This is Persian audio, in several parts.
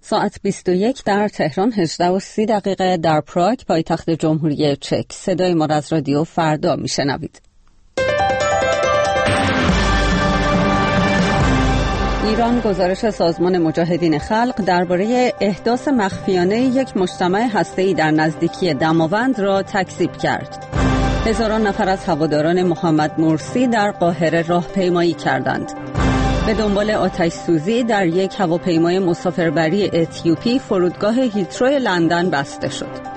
ساعت 21 در تهران، 18:30 در پراگ پایتخت جمهوری چک. صدای ما از رادیو فردا میشنوید. ایران گزارش سازمان مجاهدین خلق درباره احداث مخفیانه یک مجتمع هسته‌ای در نزدیکی دماوند را تکذیب کرد. هزاران نفر از هواداران محمد مرسی در قاهره راهپیمایی کردند. به دنبال آتش سوزی در یک هواپیمای مسافربری اتیوپی فرودگاه هیترو لندن بسته شد.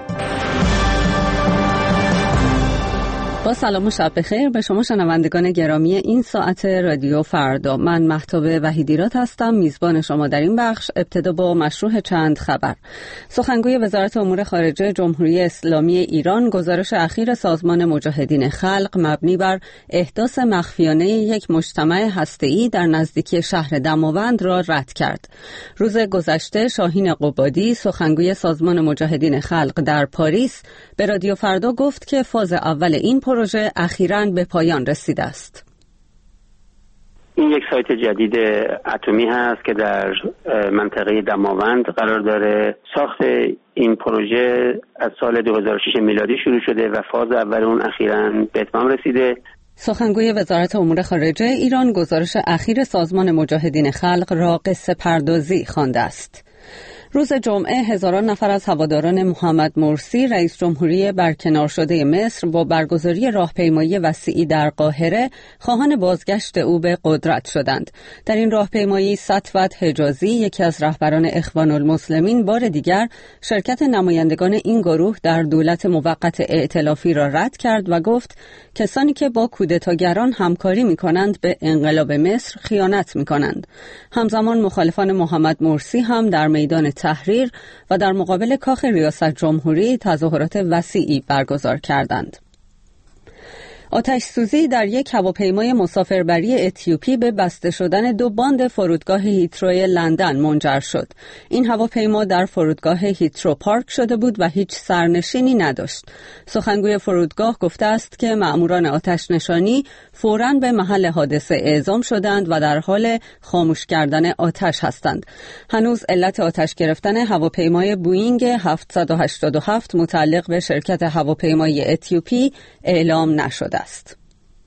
با سلام و شب بخیر به شما شنوندگان گرامی این ساعت رادیو فردا. من مهتاب وحیدیرات هستم، میزبان شما در این بخش. ابتدا با مشروع چند خبر. سخنگوی وزارت امور خارجه جمهوری اسلامی ایران گزارش اخیر سازمان مجاهدین خلق مبنی بر احداث مخفیانه یک مجتمع هسته‌ای در نزدیکی شهر دماوند را رد کرد. روز گذشته شاهین قبادی، سخنگوی سازمان مجاهدین خلق در پاریس، به رادیو فردا گفت که فاز اول این پروژه اخیراً به پایان رسیده است. این یک سایت جدید اتمی هست که در منطقه دماوند قرار داره. ساخت این پروژه از سال 2006 میلادی شروع شده و فاز اول اون اخیراً به اتمام رسیده. سخنگوی وزارت امور خارجه ایران گزارش اخیر سازمان مجاهدین خلق را قصه پردازی خوانده است. روز جمعه هزاران نفر از هواداران محمد مرسی رئیس جمهوری برکنار شده مصر با برگزاری راهپیمایی وسیعی در قاهره خواهان بازگشت او به قدرت شدند. در این راهپیمایی سطوت حجازی، یکی از رهبران اخوان المسلمین، بار دیگر شرکت نمایندگان این گروه در دولت موقت ائتلافی را رد کرد و گفت کسانی که با کودتاگران همکاری می‌کنند به انقلاب مصر خیانت می‌کنند. همزمان مخالفان محمد مرسی هم در میدان تحریر و در مقابل کاخ ریاست جمهوری تظاهرات وسیعی برگزار کردند. آتش سوزی در یک هواپیمای مسافربری اتیوپی به بسته شدن 2 باند فرودگاه هیترو لندن منجر شد. این هواپیما در فرودگاه هیترو پارک شده بود و هیچ سرنشینی نداشت. سخنگوی فرودگاه گفته است که مأموران آتش نشانی فوراً به محل حادثه اعزام شدند و در حال خاموش کردن آتش هستند. هنوز علت آتش گرفتن هواپیمای بوئینگ 787 متعلق به شرکت هواپیمایی اتیوپی اعلام نشده است.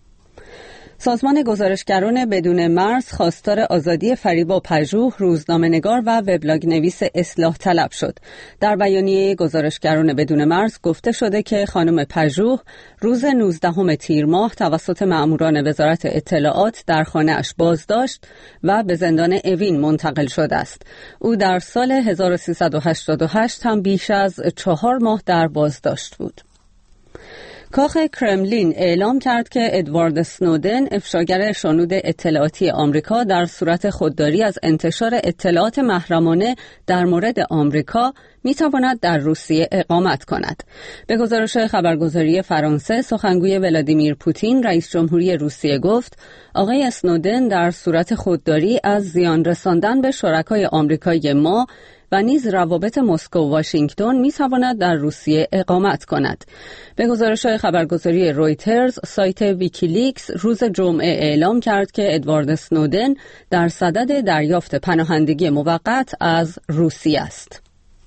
سازمان گزارشگران بدون مرز خواستار آزادی فریبا پژوه، روزنامه‌نگار و وبلاگ نویس اصلاح طلب شد. در بیانیه گزارشگران بدون مرز گفته شده که خانم پژوه روز 19 تیر ماه توسط مأموران وزارت اطلاعات در خانه‌اش بازداشت و به زندان اوین منتقل شده است. او در سال 1388 هم بیش از 4 ماه در بازداشت بود. کاخ کرملین اعلام کرد که ادوارد اسنودن، افشاگر شنود اطلاعاتی آمریکا، در صورت خودداری از انتشار اطلاعات محرمانه در مورد آمریکا میتواند در روسیه اقامت کند. به گزارش خبرگزاری فرانسه، سخنگوی ولادیمیر پوتین، رئیس جمهوری روسیه، گفت آقای اسنودن در صورت خودداری از زیان رساندن به شرکای آمریکایی ما و نیز روابط مسکو و واشنگتن میتواند در روسیه اقامت کند. به گزارش خبرگزاری رویترز، سایت ویکیلیکس روز جمعه اعلام کرد که ادوارد اسنودن در صدد دریافت پناهندگی موقت از روسیه است.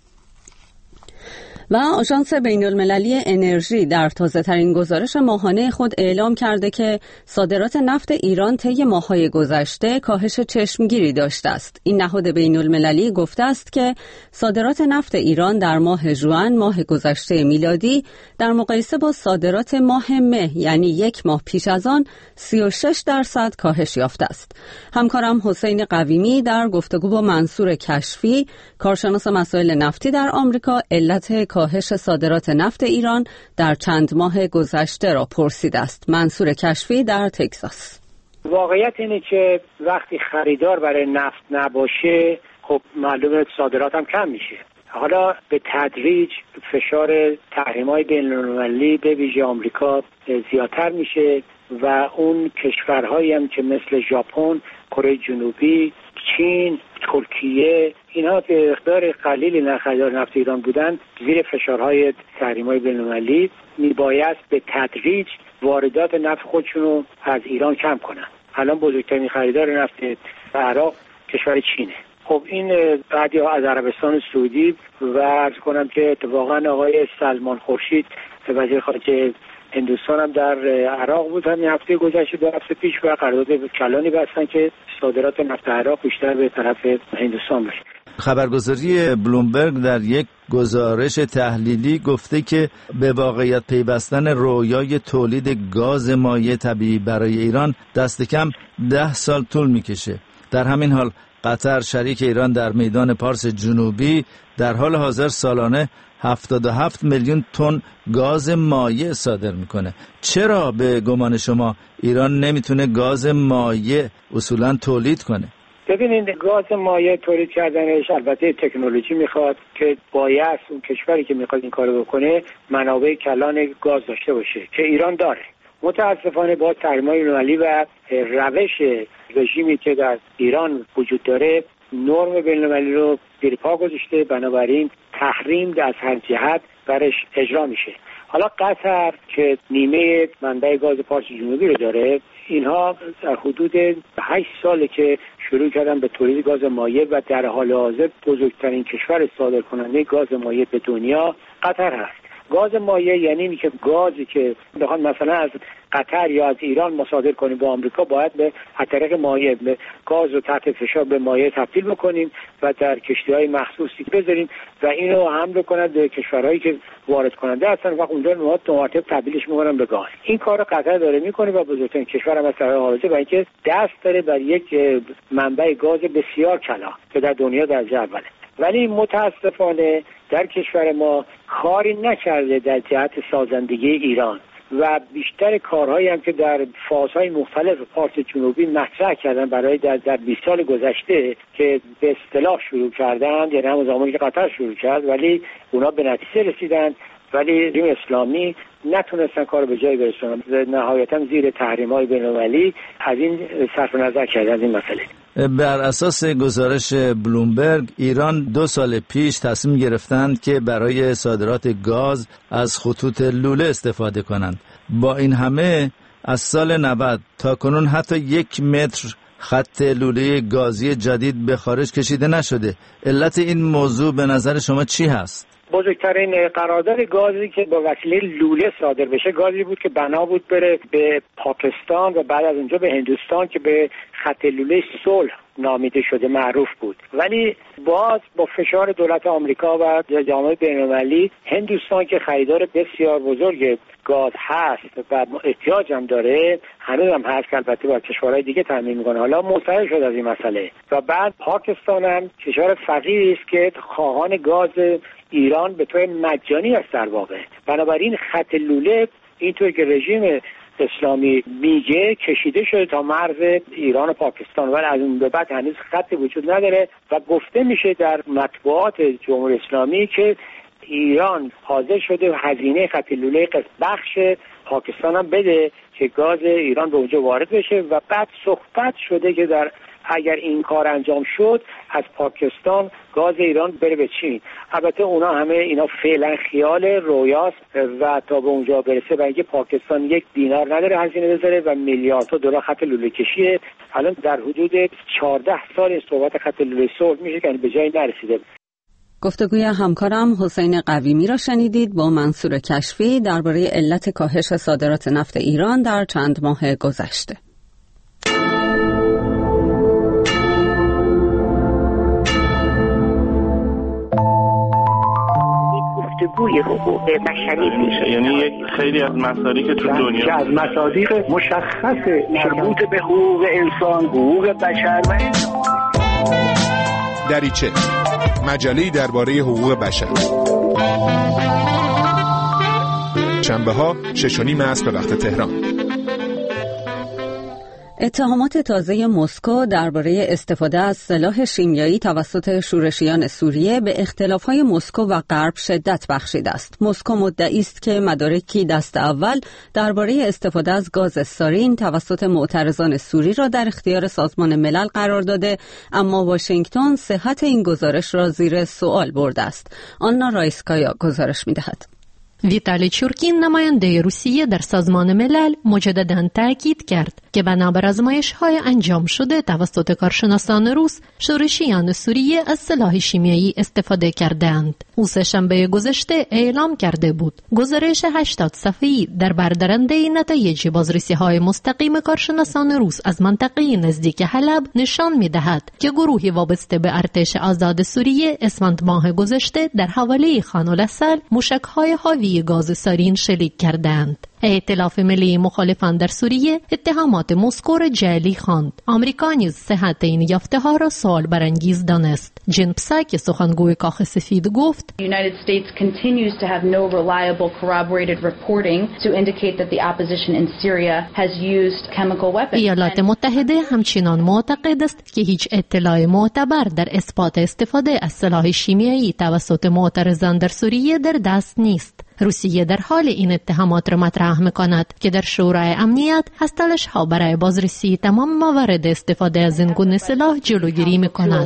و آژانس بین‌المللی انرژی در تازه‌ترین گزارش ماهانه خود اعلام کرده که صادرات نفت ایران طی ماه‌های گذشته کاهش چشمگیری داشته است. این نهاد بین‌المللی گفته است که صادرات نفت ایران در ماه ژوئن، ماه گذشته میلادی، در مقایسه با صادرات ماه مه، یعنی 1 ماه پیش از آن، 36% کاهش یافته است. همکارم حسین قویمی در گفتگو با منصور کشفی، کارشناس مسائل نفتی در آمریکا، علت کاهش صادرات نفت ایران در چند ماه گذشته را پرسیده است. منصور کشفی در تگزاس: واقعیت اینه که وقتی خریدار برای نفت نباشه، خب معلومه صادرات هم کم میشه. حالا به تدریج فشار تحریم‌های بین‌المللی به ویژه آمریکا زیادتر میشه و اون کشورهایی هم که مثل ژاپن، کره جنوبی، چین، ترکیه، اینها به مقدار قلیلی خریدار نفت ایران بودن، زیر فشارهای تحریم‌های بین‌المللی میبایست به تدریج واردات نفت خودشونو از ایران کم کنن. الان بزرگترین خریدار نفت عراق کشور چینه. خب خب این بعدی از عربستان سعودی و عرض کنم که اتفاقا آقای سلمان خورشید وزیر خارجه هندوستان هم در عراق بود همین هفته گذشته 2 هفته پیش و قرارداد کلانی بستن که صادرات نفت عراق بیشتر به طرف هندوستان بشه. خبرگزاری بلومبرگ در یک گزارش تحلیلی گفته که به واقعیت پیوستن رویای تولید گاز مایع طبیعی برای ایران دست کم 10 سال طول میکشه. در همین حال قطر شریک ایران در میدان پارس جنوبی در حال حاضر سالانه 77 میلیون تن گاز مایع صادر میکنه. چرا به گمان شما ایران نمیتونه گاز مایع اصولا تولید کنه؟ ببینید گاز مایع تولید کردنش البته تکنولوژی میخواد که باید اون کشوری که میخواد این کارو بکنه منابع کلان گاز داشته باشه که ایران داره. متاسفانه با تحریم‌های بین‌المللی و روش رژیمی که در ایران وجود داره نرم بین‌المللی رو زیر پا گذاشته، بنابراین تحریم از هر جهت برش اجرا میشه. حالا قطر که نیمه منبع گاز پارس جنوبی رو داره، اینها در حدود 8 ساله که شروع کردن به تولید گاز مایع و در حال حاضر بزرگترین کشور صادرکننده گاز مایع به دنیا قطر هست. گاز مایع یعنی این که گازی که بخواد مثلا از قطر یا از ایران مصادر کنیم به آمریکا باید به طریق مایع گاز رو تحت فشار به مایع تبدیل بکنیم و در کشتی‌های مخصوصی بذاریم و اینو حمل کنند به کشورهایی که وارد کننده هستن و اونجا دو مرتبه تبدیلش می‌کنن به گاز. این کارو قطر داره می‌کنه و بزرگترین کشور هم از طرف حاضر و اینکه دست داره بر یک منبع گاز بسیار کلان که در دنیا درجه اوله. ولی متاسفانه در کشور ما کاری نکرده در جهت سازندگی ایران و بیشتر کارهایی هم که در فازهای مختلف پارس جنوبی مطرح کردن برای در 20 سال گذشته که به اصطلاح شروع کردن، یعنی همون زمانی که قطر شروع کرد، ولی اونا به نتیجه رسیدن ولی رژیم اسلامی نتونستن کار به جای برسونن. نهایتا زیر تحریم‌های بین‌المللی از این صرف نظر کردن از این مسئله. بر اساس گزارش بلومبرگ ایران 2 سال پیش تصمیم گرفتند که برای صادرات گاز از خطوط لوله استفاده کنند. با این همه از سال 90 تا کنون حتی 1 متر خط لوله گازی جدید به خارج کشیده نشده. علت این موضوع به نظر شما چی هست؟ بزرگترین قرارداد گازی که با وسیله لوله صادر بشه گازی بود که بنا بود بره به پاکستان و بعد از اونجا به هندوستان که به خط لوله صلح نامیده شده معروف بود. ولی باز با فشار دولت آمریکا و جامعه بین‌المللی هندوستان که خریدار بسیار بزرگ گاز هست و احتیاج هم داره، هنوز هم هست که البته با کشورهای دیگه تامین میکنه، حالا مستقل شد از این مسئله. و بعد پاکستان هم کشور فقیری است که خواهان گاز ایران به طور مجانی است در واقع. بنابراین خط لوله اینطور که رژیم اسلامی میگه کشیده شده تا مرز ایران و پاکستان، ولی از اون به بعد هنوز خطی وجود نداره و گفته میشه در مطبوعات جمهوری اسلامی که ایران حاضر شده هزینه خط لوله بخش پاکستان هم بده که گاز ایران به اونجا وارد بشه و بعد صحبت شده که در اگر این کار انجام شد از پاکستان گاز ایران بره به چین. البته اونا همه اینا فعلا خیال رویاست و تا به اونجا برسه و اینکه پاکستان 1 دینار نداره هزینه بذاره و میلیاردها دلار خط لوله کشیه. الان در حدود 14 سال صحبت خط لوله صلح میشه که به جایی نرسیده. گفتگوی همکارم حسین قویمی را شنیدید با منصور کشفی درباره علت کاهش صادرات نفت ایران در چند ماه گذشته. گفتگوی حقوق بشری میشه، یعنی یک خیلی از مصادیق که تو دنیا از مصادیق مشخص مربوط به حقوق انسان، حقوق بشر و دریچه مجله‌ای درباره حقوق بشر. شنبه‌ها 6:30 عصر به وقت تهران. اتهامات تازه مسکو درباره استفاده از سلاح شیمیایی توسط شورشیان سوریه به اختلاف‌های مسکو و غرب شدت بخشیده است. مسکو مدعی است که مدارکی دست اول درباره استفاده از گاز سارین توسط معترضان سوری را در اختیار سازمان ملل قرار داده، اما واشنگتن صحت این گزارش را زیر سوال برده است. آنا رایسکایا گزارش می‌دهد. ویتالی چورکین نماینده روسیه در سازمان ملل مجدداً تاکید کرد که بنابر آزمایش‌های انجام شده توسط کارشناسان روس، شورشیان سوریه از سلاح شیمیایی استفاده کردند. او سه‌شنبه گذشته اعلام کرده بود گزارش 80 صفحه‌ای در برآورده نتایج بازرسی‌های مستقیم کارشناسان روس از منطقه نزدیک حلب نشان می‌دهد که گروهی وابسته به ارتش آزاد سوریه اسفند ماه گذشته در حوالی خان الاسل موشک‌های حاوی گاز سارین شلیک کردند. ائتلاف ملی مخالفان در سوریه اتهامات مسکو را جعلی خواند. آمریکا نیز صحت این یافته‌ها را سوال برانگیز دانست. جن پساک سخنگوی کاخ سفید گفت: United States continues to have no reliable corroborated reporting to indicate that the opposition in Syria has used chemical weapons. ایالات متحده همچنان معتقد است که هیچ اطلاع معتبر در اثبات استفاده از سلاح شیمیایی توسط معترضان در سوریه در دست نیست. روسیه در حال این اتهامات را مطرح می‌کند که در شورای امنیت از تلاش‌ها برای بازرسی تمام موارد استفاده از این گونه سلاح جلوگیری می‌کند.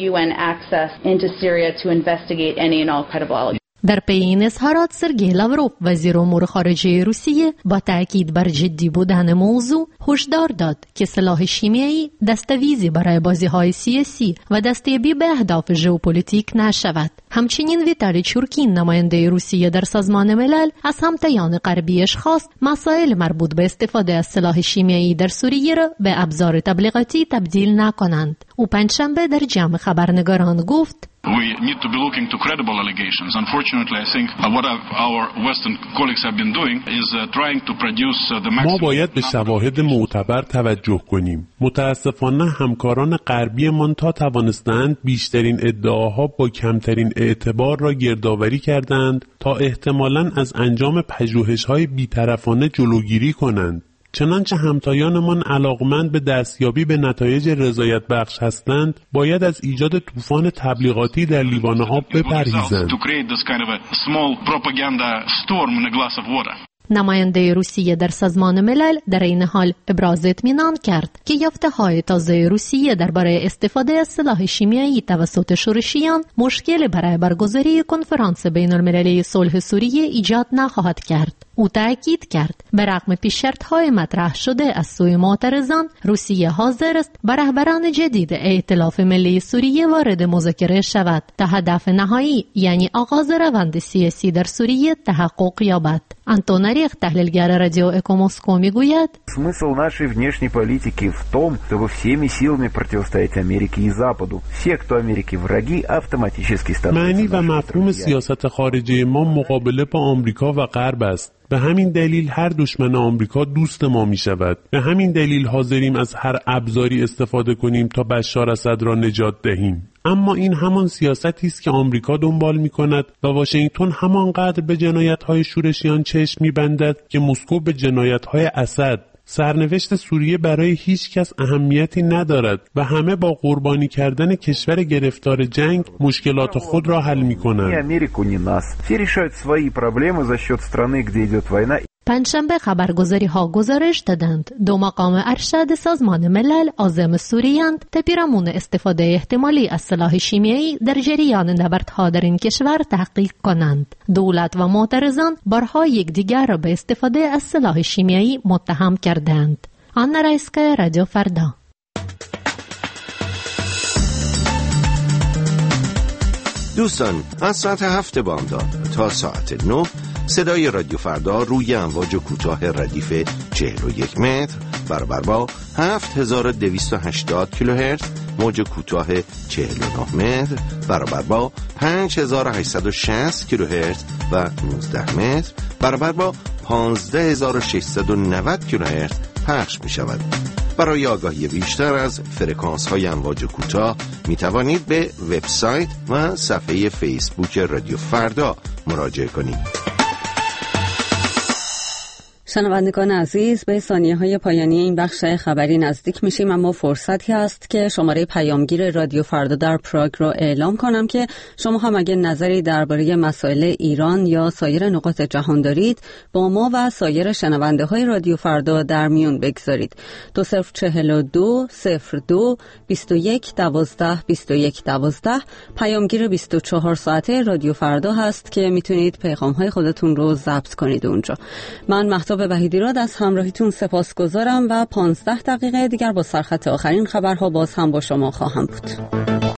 در پی این اظهارات سرگئی لاوروف وزیر امور خارجه روسیه با تأکید بر جدی بودن موضوع هشدار داد که سلاح شیمیایی دستاویزی برای بازی‌های سیاسی و دستیابی به اهداف ژئوپلیتیک نشود. همچنین ویتالی چورکین نماینده روسیه در سازمان ملل از همتایان غربیش خواست مسائل مربوط به استفاده از سلاح شیمیایی در سوریه را به ابزار تبلیغاتی تبدیل نکنند. او پنجشنبه در جمع خبرنگاران گفت: We need to be looking to credible allegations. Unfortunately, I think what our Western colleagues have been doing is trying to produce the maximum. ما باید به شواهد معتبر توجه کنیم. متاسفانه همکاران غربیمان تا توانستند بیشترین ادعاها با کمترین اعتبار را گردآوری کردند تا احتمالاً از انجام پژوهش‌های بی‌طرفانه جلوگیری کنند. چنانچه همتایانمان علاقمند به دستیابی به نتایج رضایت بخش هستند، باید از ایجاد طوفان تبلیغاتی در لیوان آب بپرهیزند. نماینده روسیه در سازمان ملل در این حال ابراز اطمینان کرد که یافته‌های تازه روسیه درباره استفاده از سلاح شیمیایی توسط شورشیان مشکل برای برگزاری کنفرانس بین‌المللی صلح سوریه ایجاد نخواهد کرد. او تأکید کرد به رغم پیش‌شرط‌های مطرح شده از سوی معترضان، روسیه حاضر است با رهبران جدید ائتلاف ملی سوریه وارد مذاکره شود تا هدف نهایی یعنی آغاز روند سیاسی در سوریه تحقق یابد. Антон Орех, تحلیلگر رادیو اکو مسکو, میگوید: Смысл нашей внешней политики в том, чтобы всеми силами противостоять Америке и Западу. Все, кто Америке враги, автоматически становятся. معنی و مفهوم سیاست خارجی ما مقابله با آمریکا و غرب است. به همین دلیل هر دشمن آمریکا دوست ما می شود. به همین دلیل حاضریم از هر ابزاری استفاده کنیم تا بشار اسد را نجات دهیم. اما این همان سیاستی است که آمریکا دنبال می کند و واشنگتن همانقدر به جنایت‌های شورشیان چشم می‌بندد که مسکو به جنایت‌های اسد. سرنوشت سوریه برای هیچ کس اهمیتی ندارد و همه با قربانی کردن کشور گرفتار جنگ مشکلات خود را حل می‌کنند. پنجشنبه خبرگزاری ها گزارش دادند 2 مقام ارشد سازمان ملل عازم سوریه‌اند تا پیرامون استفاده احتمالی از سلاح شیمیایی در جریان نبردها در این کشور تحقیق کنند. دولت و معترضان بارها یکدیگر را به استفاده از سلاح شیمیایی متهم کردند. آنا رایسکا، رادیو فردا. دوستان، از ساعت 7 بامداد تا ساعت 9 صدای رادیو فردا روی امواج کوتاه ردیف 41 متر برابر با 7280 کیلوهرتز، موج کوتاه 49 متر برابر با 5860 کیلوهرتز و 19 متر برابر با 15690 کیلوهرتز پخش می شود. برای آگاهی بیشتر از فرکانس های امواج کوتاه می توانید به وبسایت و صفحه فیسبوک رادیو فردا مراجعه کنید. شنوندگان عزیز، به ثانیه‌های پایانی این بخش خبری نزدیک میشیم، اما فرصتی هست که شماره پیامگیر رادیو فردا در پراگ رو اعلام کنم که شما هم اگه نظری درباره مسائل ایران یا سایر نقاط جهان دارید با ما و سایر شنونده‌های رادیو فردا در میون بگذارید. 2042 02 21 12 21 12 پیامگیر 24 ساعته رادیو فردا هست که میتونید پیغام‌های خودتون رو ضبط کنید اونجا. من مهتاب وحیدیراد از همراهیتون سپاسگزارم و 15 دقیقه دیگر با سرخط آخرین خبرها باز هم با شما خواهم بود.